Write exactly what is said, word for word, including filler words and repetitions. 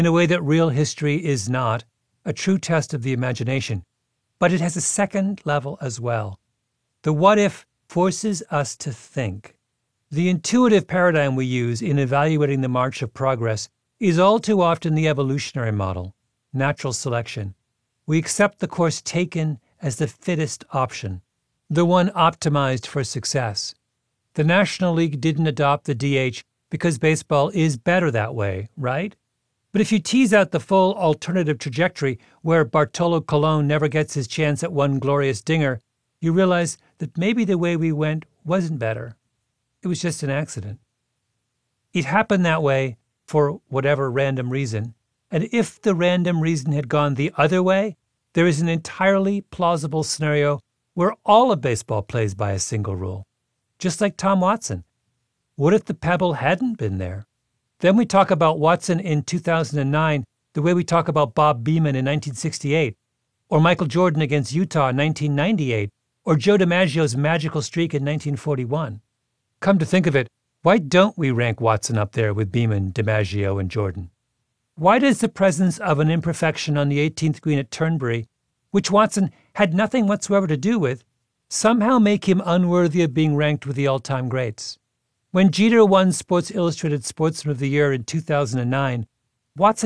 in a way that real history is not, a true test of the imagination. But it has a second level as well. The what if forces us to think. The intuitive paradigm we use in evaluating the march of progress is all too often the evolutionary model, natural selection. We accept the course taken as the fittest option, the one optimized for success. The National League didn't adopt the D H because baseball is better that way, right? But if you tease out the full alternative trajectory where Bartolo Colon never gets his chance at one glorious dinger, you realize that maybe the way we went wasn't better. It was just an accident. It happened that way for whatever random reason. And if the random reason had gone the other way, there is an entirely plausible scenario where all of baseball plays by a single rule. Just like Tom Watson. What if the pebble hadn't been there? Then we talk about Watson in two thousand nine the way we talk about Bob Beamon in nineteen sixty-eight, or Michael Jordan against Utah in nineteen ninety-eight, or Joe DiMaggio's magical streak in nineteen forty-one. Come to think of it, why don't we rank Watson up there with Beamon, DiMaggio, and Jordan? Why does the presence of an imperfection on the eighteenth green at Turnberry, which Watson had nothing whatsoever to do with, somehow make him unworthy of being ranked with the all-time greats? When Jeter won Sports Illustrated Sportsman of the Year in two thousand nine, Watson